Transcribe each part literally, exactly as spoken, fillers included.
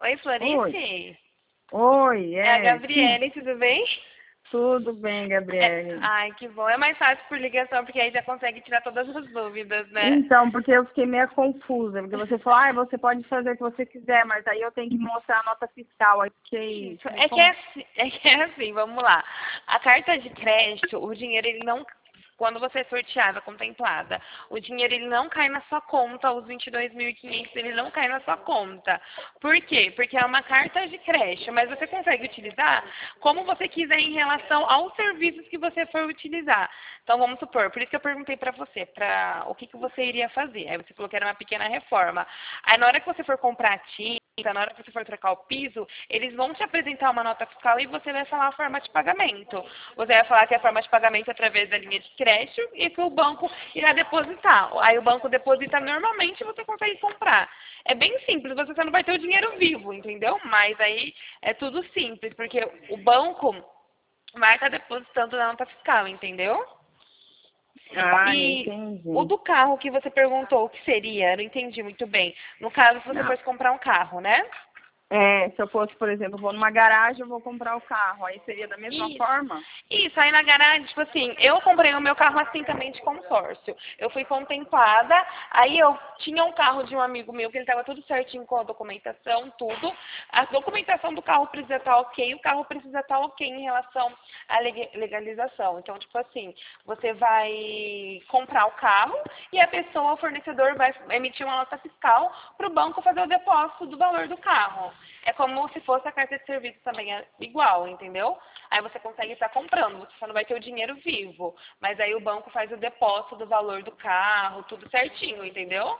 Oi, Oi. Florice? Oi, É a é. Gabriele, tudo bem? Tudo bem, É, Gabriele. ai, que bom. É mais fácil por ligação, porque aí já consegue tirar todas as dúvidas, né? Então, porque eu fiquei meio confusa, porque você falou, ah, você pode fazer o que você quiser, mas aí eu tenho que mostrar a nota fiscal. Aí fiquei, Isso. falei, É que é como? assim, é que é assim, vamos lá. A carta de crédito, o dinheiro, ele não. Quando você é sorteada, contemplada, o dinheiro ele não cai na sua conta, os vinte e dois mil e quinhentos ele não cai na sua conta. Por quê? Porque é uma carta de crédito, mas você consegue utilizar como você quiser em relação aos serviços que você for utilizar. Então vamos supor, por isso que eu perguntei para você, para o que, que você iria fazer. Aí você falou que era uma pequena reforma. Aí na hora que você for comprar tinta, na hora que você for trocar o piso, eles vão te apresentar uma nota fiscal e você vai falar a forma de pagamento. Você vai falar que é a forma de pagamento é através da linha de crédito e que o banco irá depositar. Aí o banco deposita normalmente e você consegue comprar. É bem simples, você só não vai ter o dinheiro vivo, entendeu? Mas aí é tudo simples, porque o banco vai estar depositando na nota fiscal, entendeu? Ah, E o entendi. do carro que você perguntou o que seria, eu não entendi muito bem. No caso, se você Não. fosse comprar um carro, né? É, se eu fosse, por exemplo, vou numa garagem, eu vou comprar o carro, aí seria da mesma Isso. forma? Isso, aí na garagem, tipo assim, eu comprei o meu carro assim também de consórcio. Eu fui contemplada, aí eu tinha um carro de um amigo meu que ele estava tudo certinho com a documentação, tudo. A documentação do carro precisa estar ok, o carro precisa estar ok em relação à leg- legalização. Então, tipo assim, você vai comprar o carro e a pessoa, o fornecedor, vai emitir uma nota fiscal para o banco fazer o depósito do valor do carro. É como se fosse a carta de serviço também, é igual, entendeu? Aí você consegue estar comprando, você só não vai ter o dinheiro vivo. Mas aí o banco faz o depósito do valor do carro, tudo certinho, entendeu?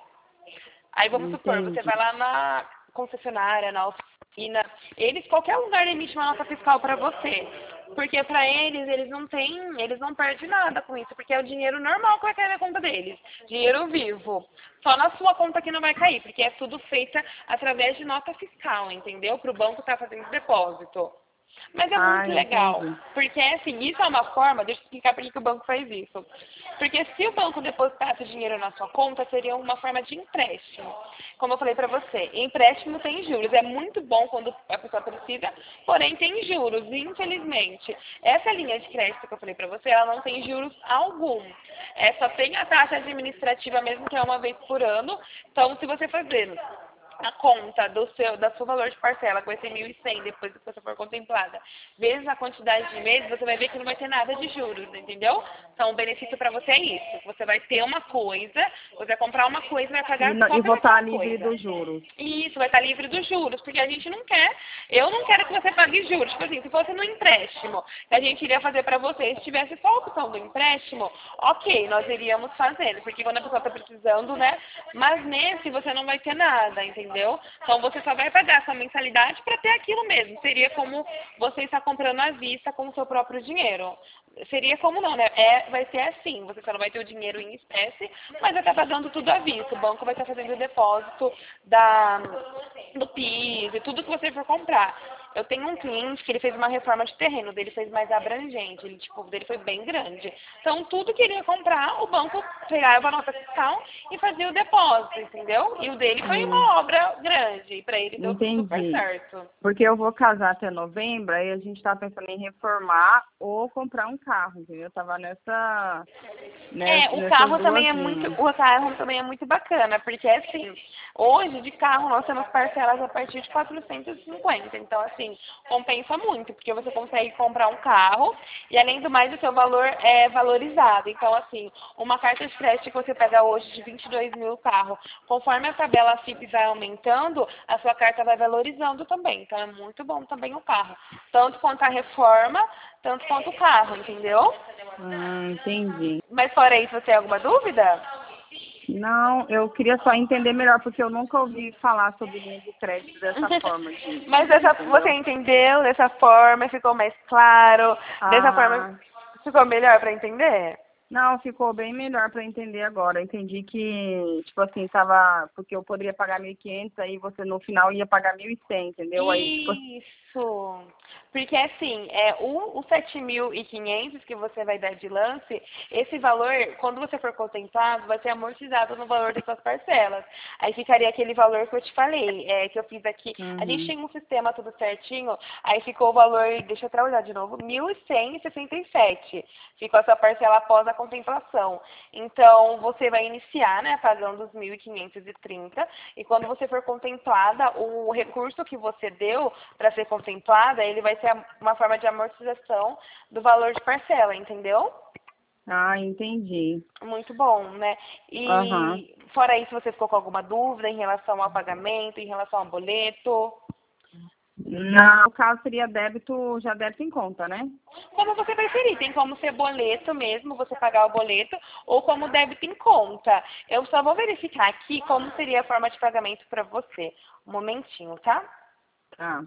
Aí vamos supor, você Entendi. vai lá na concessionária, na oficina, eles, qualquer lugar emite uma nota fiscal para você. Porque para eles, eles não têm, eles não perdem nada com isso, porque é o dinheiro normal que vai cair na conta deles. Dinheiro vivo. Só na sua conta que não vai cair, porque é tudo feito através de nota fiscal, entendeu? Para o banco estar fazendo depósito. Mas é Ah, muito legal, entendi. porque assim, isso é uma forma, deixa eu explicar por que que o banco faz isso. Porque se o banco depositasse o dinheiro na sua conta, seria uma forma de empréstimo. Como eu falei para você, empréstimo tem juros, é muito bom quando a pessoa precisa, porém tem juros, infelizmente. Essa linha de crédito que eu falei para você, ela não tem juros algum. É, só tem a taxa administrativa mesmo, que é uma vez por ano. Então, se você fazer a conta do seu, da sua valor de parcela, que vai ser mil e cem depois que você for contemplada, vezes a quantidade de meses, você vai ver que não vai ter nada de juros, entendeu? Então, o benefício para você é isso. Você vai ter uma coisa, você vai comprar uma coisa e vai E, pagar não- só e vou estar pelaquela livre coisa. dos juros. E isso vai estar livre dos juros, porque a gente não quer, eu não quero que você pague juros. Tipo assim, se fosse no empréstimo, que a gente iria fazer para você, se tivesse só a opção do empréstimo, ok, nós iríamos fazendo, porque quando a pessoa está precisando, né? Mas nesse você não vai ter nada, entendeu? Então você só vai pagar sua mensalidade para ter aquilo mesmo. Seria como você está comprando à vista com o seu próprio dinheiro. Seria como não, né? É, vai ser assim, você só não vai ter o dinheiro em espécie, mas vai estar pagando tudo à vista. O banco vai estar fazendo o depósito da, do piso e tudo que você for comprar. Eu tenho um cliente que ele fez uma reforma de terreno, dele fez mais abrangente, ele, tipo, dele foi bem grande. Então, tudo que ele ia comprar, o banco pegava a nota fiscal e fazia o depósito, entendeu? E o dele foi Hum, uma obra grande, e para ele deu super entendi. certo. Porque eu vou casar até novembro, aí a gente tá pensando em reformar ou comprar um carro, entendeu? Eu tava nessa, É, ness- o nessas carro também duas é muito, linhas. o carro também é muito bacana, porque assim, hoje de carro nós temos parcelas a partir de quatrocentos e cinquenta, então assim, compensa muito, porque você consegue comprar um carro e além do mais o seu valor é valorizado. Então assim, uma carta de crédito que você pega hoje de vinte e dois mil o carro, conforme a tabela FIP vai aumentando, a sua carta vai valorizando também. Então é muito bom também o carro, tanto quanto a reforma, tanto quanto o carro, entendeu? Ah, entendi. Mas fora isso, você tem alguma dúvida? Não, eu queria só entender melhor, porque eu nunca ouvi falar sobre linha de crédito dessa forma, de, Mas dessa, você entendeu? entendeu dessa forma, ficou mais claro, dessa forma Ah, ficou melhor para entender? Não, ficou bem melhor para entender agora. Eu entendi que, tipo assim, tava. Porque eu poderia pagar mil e quinhentos, aí você no final ia pagar mil e cem, entendeu? Aí, tipo. Isso. Porque assim, é, o, o sete mil e quinhentos que você vai dar de lance, esse valor, quando você for contemplado, vai ser amortizado no valor das suas parcelas. Aí ficaria aquele valor que eu te falei, é, que eu fiz aqui. A gente Uhum. tem um sistema tudo certinho, aí ficou o valor, deixa eu até olhar de novo, mil cem e sessenta e sete. Ficou a sua parcela após a contemplação. Então, você vai iniciar, né, pagando os mil quinhentos e trinta, e quando você for contemplada, o recurso que você deu para ser contemplada, ele vai ser uma forma de amortização do valor de parcela, entendeu? Ah, entendi. Muito bom, né? Aham. E fora isso, você ficou com alguma dúvida em relação ao pagamento, em relação ao boleto? No caso seria débito, já débito em conta, né? Como você preferir, tem como ser boleto mesmo, você pagar o boleto, ou como débito em conta. Eu só vou verificar aqui como seria a forma de pagamento para você. Um momentinho, tá? Ah.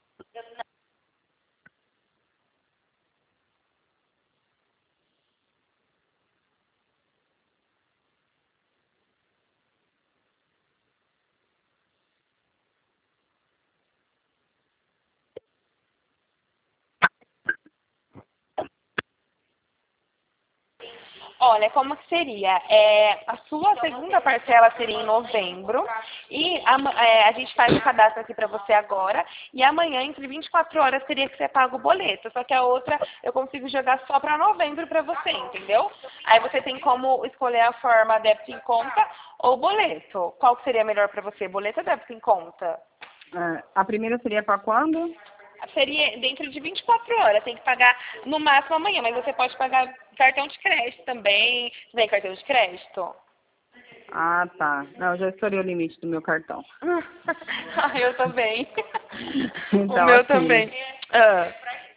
Olha, como que seria? É, a sua segunda parcela seria em novembro e a, é, a gente faz o cadastro aqui para você agora e amanhã, entre vinte e quatro horas, teria que ser pago o boleto. Só que a outra eu consigo jogar só para novembro para você, entendeu? Aí você tem como escolher a forma débito em conta ou boleto. Qual que seria melhor para você, boleto ou débito em conta? É, a primeira seria para quando? Seria dentro de vinte e quatro horas, tem que pagar no máximo amanhã, mas você pode pagar cartão de crédito também. Você tem cartão de crédito? Ah, tá. Não, eu já estourei o limite do meu cartão. Ah, eu também. O Então, meu assim, também. Ah,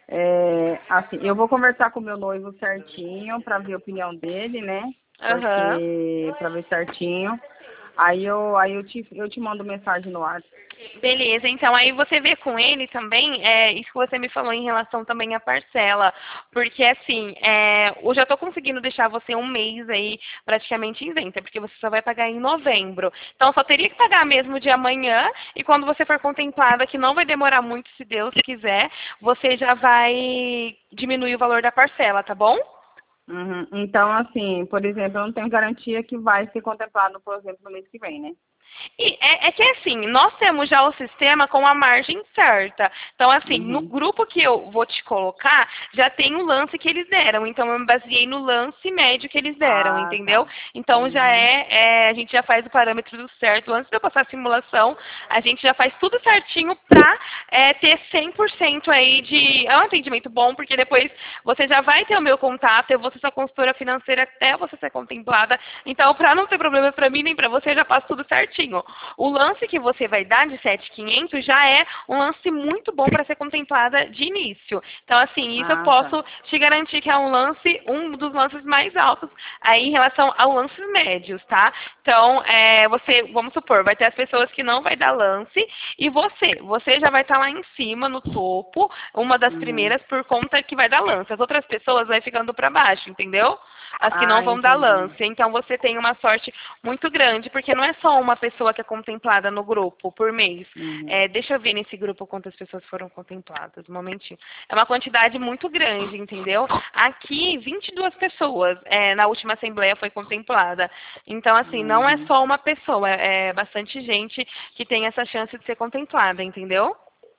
é, assim, eu vou conversar com o meu noivo certinho para ver a opinião dele, né? aham. Porque para ver certinho. Aí eu, aí eu te, eu te mando mensagem no WhatsApp. Beleza, então aí você vê com ele também, é, isso que você me falou em relação também à parcela, porque assim, é, eu já estou conseguindo deixar você um mês aí praticamente isenta, porque você só vai pagar em novembro. Então só teria que pagar mesmo de amanhã, e quando você for contemplada, que não vai demorar muito, se Deus quiser, você já vai diminuir o valor da parcela, tá bom? Uhum. Então, assim, por exemplo, eu não tenho garantia que vai ser contemplado, por exemplo, no mês que vem, né? E é, é que assim, nós temos já o sistema com a margem certa. Então, assim, no Uhum. grupo que eu vou te colocar, já tem o lance que eles deram. Então, eu me baseei no lance médio que eles deram, Ah, entendeu? tá. Então, já Uhum. é, é, a gente já faz o parâmetro do certo. Antes de eu passar a simulação, a gente já faz tudo certinho pra é, ter cem por cento aí de... É um atendimento bom, porque depois você já vai ter o meu contato, eu vou ser sua consultora financeira até você ser contemplada. Então, pra não ter problema pra mim nem pra você, já passo tudo certinho. O lance que você vai dar de sete mil e quinhentos já é um lance muito bom para ser contemplada de início. Então, assim, isso eu Ah, tá. posso te garantir que é um lance, um dos lances mais altos aí em relação aos lances médios, tá? Então, é, você, vamos supor, vai ter as pessoas que não vai dar lance e você, você já vai estar lá em cima, no topo, uma das Uhum. primeiras por conta que vai dar lance. As outras pessoas vai ficando para baixo, entendeu? As que não Ah, vão dar entendi. lance. Então você tem uma sorte muito grande, porque não é só uma pessoa que é contemplada no grupo por mês. Uhum. É, deixa eu ver nesse grupo quantas pessoas foram contempladas. Um momentinho. É uma quantidade muito grande, entendeu? Aqui, vinte e duas pessoas é, na última assembleia foi contemplada. Então, assim, não é Uhum. só uma pessoa, é bastante gente que tem essa chance de ser contemplada, entendeu?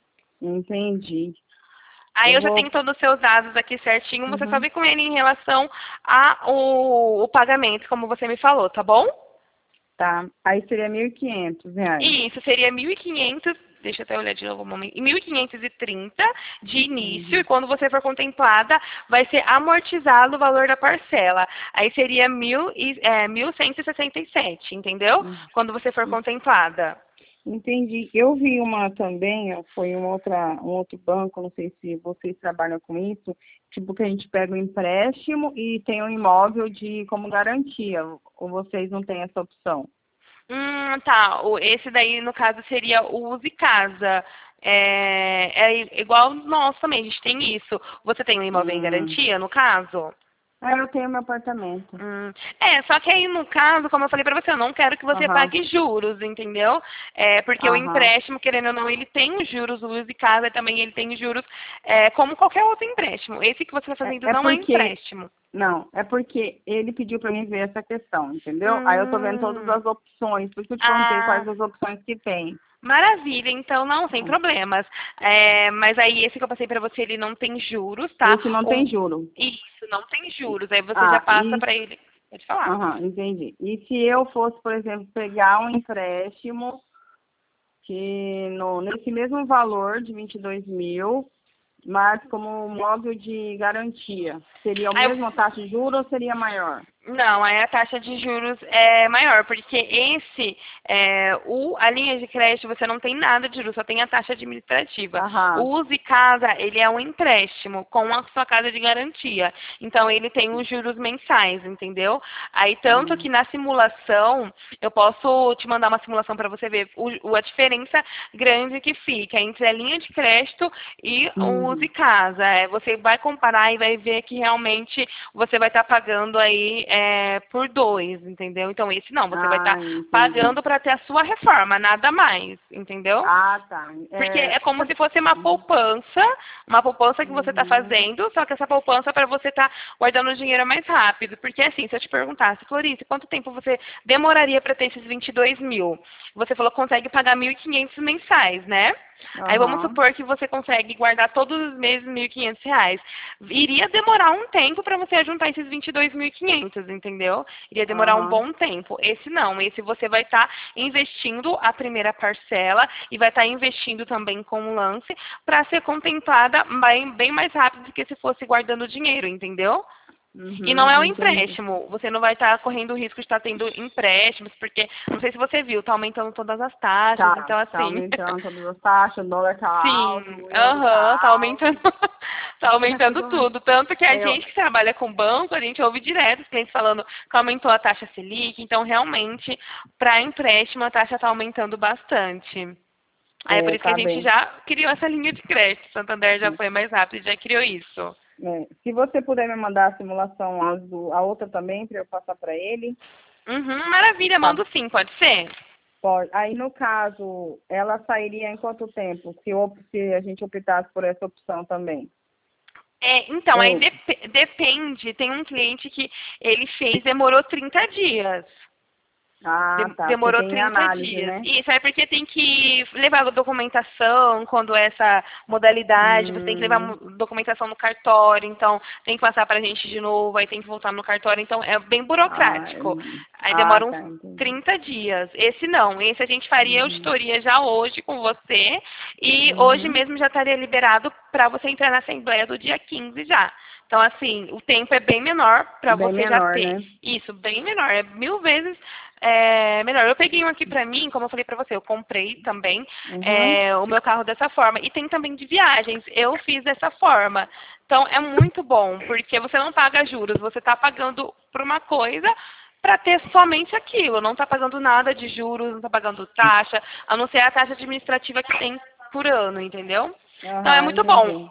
Entendi. Aí Eu eu já tenho vou. todos os seus dados aqui certinho, você só Uhum. vê com ele em relação ao o pagamento, como você me falou, tá bom? Tá. Aí seria mil e quinhentos reais. E isso seria mil e quinhentos, deixa eu até olhar de novo um momento, mil quinhentos e trinta de início, e Uhum. quando você for contemplada, vai ser amortizado o valor da parcela. Aí seria mil e, é, mil cento e sessenta e sete, entendeu? Uhum. Quando você for contemplada. Entendi. Eu vi uma também, ó, foi um, outra, um outro banco, não sei se vocês trabalham com isso, tipo que a gente pega um empréstimo e tem um imóvel de como garantia, ou vocês não têm essa opção? Hum, tá. O- Esse daí, no caso, seria o Use Casa. É, é igual nós também, a gente tem isso. Você tem um imóvel em Hum, garantia, no caso? Ah, eu tenho meu apartamento. Hum, É, só que aí no caso, como eu falei pra você, eu não quero que você Aham, pague juros, entendeu? É, porque o aham. empréstimo, querendo ou não, ele tem os juros, o uso de casa também ele tem os juros, é, como qualquer outro empréstimo. Esse que você está É, fazendo é não é porque, empréstimo. não, é porque ele pediu para mim ver essa questão, entendeu? Aí eu tô vendo todas Hum, as opções, por isso eu te perguntei quais ah, as opções que tem. Maravilha, então não, sem problemas. É, mas aí esse que eu passei pra você, ele não tem juros, tá? Esse não tem O, juro. isso, não tem juros. Aí você já Ah, passa e, pra ele. Pode falar. aham, entendi. E se eu fosse, por exemplo, pegar um empréstimo que no, nesse mesmo valor de vinte e dois mil, mas como móvel de garantia, seria a Aí eu mesma taxa de juros ou seria maior? Não, aí a taxa de juros é maior, porque esse, é, o, a linha de crédito, você não tem nada de juros, só tem a taxa administrativa. O Aham. Use Casa, ele é um empréstimo com a sua casa de garantia. Então, ele tem os juros mensais, entendeu? Aí, tanto Hum. que na simulação, eu posso te mandar uma simulação para você ver o, o- a diferença grande que fica entre a linha de crédito e o Use Uhum. Casa. É, você vai comparar e vai ver que realmente você vai estar pagando aí é, por dois, entendeu? Então esse não, você vai estar Ah, entendi. pagando para ter a sua reforma, nada mais, entendeu? Ah, tá. Porque É, é como sabe- se fosse uma poupança, uma poupança que você está Uhum. fazendo, só que essa poupança é para você estar guardando o dinheiro mais rápido. Porque assim, se eu te perguntasse, Clarice, quanto tempo você demoraria para ter esses vinte e dois mil? Você falou que consegue pagar mil e quinhentos mensais, né? Aí vamos Aham. supor que você consegue guardar todos os meses mil e quinhentos reais. Iria demorar um tempo para você juntar esses vinte e dois mil e quinhentos, entendeu? Iria demorar um Aham. bom tempo. Esse não, esse você vai estar investindo a primeira parcela e vai estar investindo também com um lance para ser contemplada bem, bem mais rápido do que se fosse guardando dinheiro, entendeu? E não Uhum. é um Entendi. empréstimo. Você não vai estar correndo o risco de estar tendo empréstimos, porque não sei se você viu, está aumentando todas as taxas, Tá, então tá assim. aumentando todas as taxas, o dólar tá alto, Sim, o euro tá aham, tá aumentando, alto. tá Tá aumentando tudo. tudo. Tanto que a É, eu, gente que trabalha com banco, a gente ouve direto os clientes falando que aumentou a taxa Selic, então realmente, para empréstimo, a taxa está aumentando bastante. Aí é por é, isso que a tá gente bem. já criou essa linha de crédito. Santander já foi mais rápido, já criou isso. É, se você puder me mandar a simulação azul, a outra também, para eu passar para ele, Uhum, maravilha, tá? mando sim, pode ser? Pode. Aí, no caso, ela sairia em quanto tempo, se, op- se a gente optasse por essa opção também? É, então, aí Ou, dep- depende. Tem um cliente que ele fez, demorou trinta dias. ah, Dem- tá, porque Demorou tem trinta análise, dias. né? Isso é porque tem que levar a documentação quando é essa modalidade, você tem que levar Hum, mo- documentação no cartório, então tem que passar pra gente de novo, aí tem que voltar no cartório, então é bem ah, burocrático. hum, Aí ah, demora uns tá, entendi. trinta dias. Esse não, esse a gente faria a Uhum, auditoria já hoje com você e hoje uhum. mesmo já estaria liberado para você entrar na Assembleia do dia quinze já. Então, assim, o tempo é bem menor para Bem você já menor, ter. né? Isso, bem menor. É mil vezes é, melhor. Eu peguei um aqui pra mim, como eu falei pra você, eu comprei também Uhum. é, o meu carro dessa forma. E tem também de viagens. Eu fiz dessa forma. Então é muito bom, porque você não paga juros, você está pagando por uma coisa para ter somente aquilo. Não está pagando nada de juros, não está pagando taxa, a não ser a taxa administrativa que tem por ano, entendeu? Então é Aham, muito bom. entendi.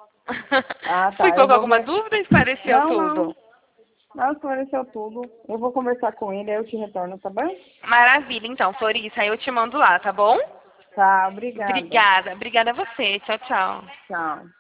Ah, tá, eu Ficou com vou alguma ver. dúvida? Esclareceu Não, tudo. não. Não, esclareceu tudo. Eu vou conversar com ele, aí eu te retorno, tá bem? Maravilha, então, Florissa, aí eu te mando lá, tá bom? Tá, obrigada. Obrigada. Obrigada a você. Tchau, tchau. Tchau.